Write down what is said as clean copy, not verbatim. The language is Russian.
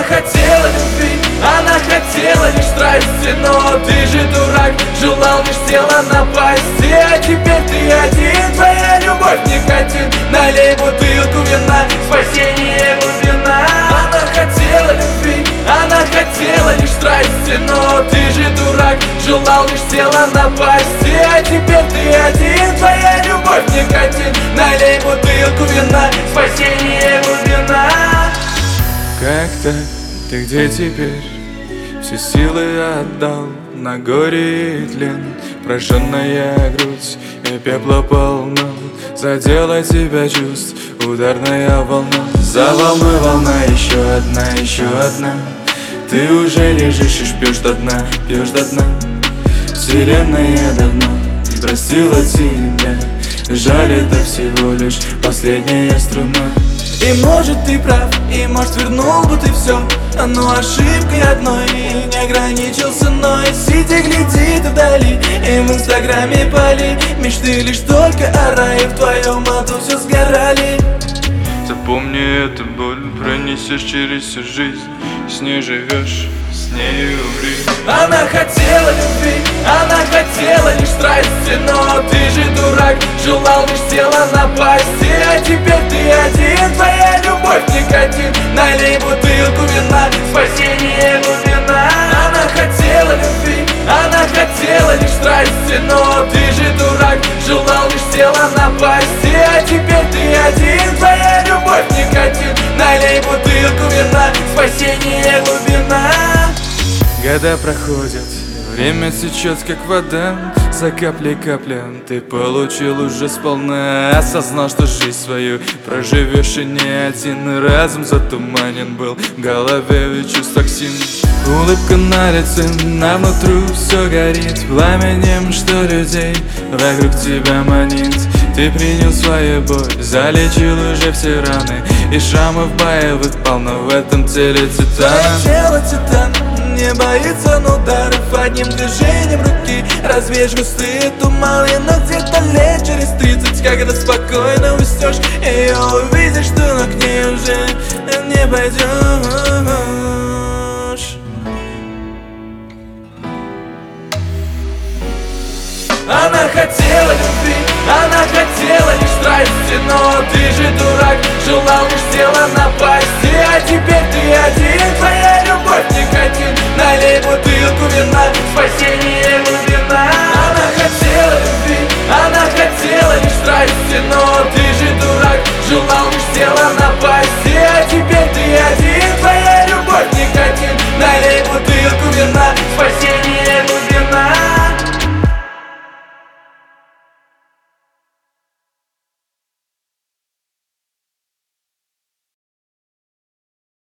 хотела любви, она хотела лишь страсти, но ты же дурак, желал лишь тела напасти. А теперь ты один, твоя любовь никотин. Налей бутылку вина, спасение глубина. Она хотела любви, она хотела лишь страсти, но ты же дурак, желал лишь тела напасти. А теперь ты один, твоя любовь никотин. Налей бутылку вина, спасение глубина. Как так? Ты где теперь? Все силы отдал на горе и тлен. Прожженная грудь и пепла полно. Задела тебя чувств ударная волна. За волной волна, еще одна. Ты уже лежишь и шпешь до дна, пьешь до дна. Вселенная давно простила тебя. Жаль, это всего лишь последняя струна. И может ты прав, и может вернул бы ты все, но ошибкой одной не ограничился мной. Сидя глядит вдали, и в инстаграме пали мечты лишь только о рае. В твоем аду все сгорали. Запомни эту боль, пронесешь через всю жизнь. С ней живешь, с ней умри. Она хотела любви, она хотела лишь страсти, но ты же дурак, желал лишь тела напасти. А теперь ты один, твоя любовь никотин. Налей бутылку вина, спасение глубина. Она хотела любви, она хотела лишь страсти, но ты же дурак, желал лишь тела напасти. А теперь ты один, твоя любовь никотин. Налей бутылку вина, спасение глубина. Года проходят, время течет как вода. За каплей капля ты получил уже сполна. Осознал, что жизнь свою проживешь и не один. Разум затуманен был, в голове ведь чувств токсин. Улыбка на лице, на внутрь все горит пламенем, что людей вокруг тебя манит. Ты принял свою боль, залечил уже все раны, и шрамов боевых полно в этом теле титана. Тело титан не боится ударов, одним движением руки развеешь густые туманы. Но где-то лет через 30, когда спокойно уснешь, ее увидишь, что но к ней уже не пойдешь. Она хотела любви, она хотела лишь страсти, но ты же дурак, желал лишь тела напасти. А теперь ты один,